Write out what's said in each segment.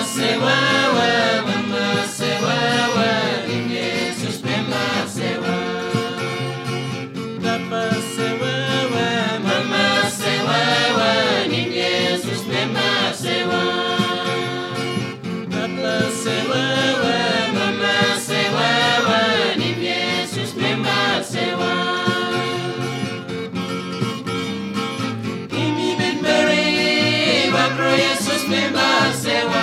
sewa wa mama sewa wa ni Jesus mema sewa. Papa sewa wa mama sewa wa ni Jesus mema sewa. Papa sewa wa mama sewa wa ni Jesus mema sewa. Imi ben beri wa pro Jesus mema sewa.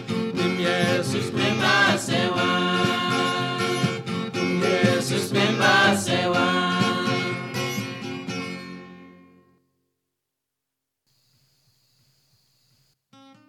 Jesus, remember.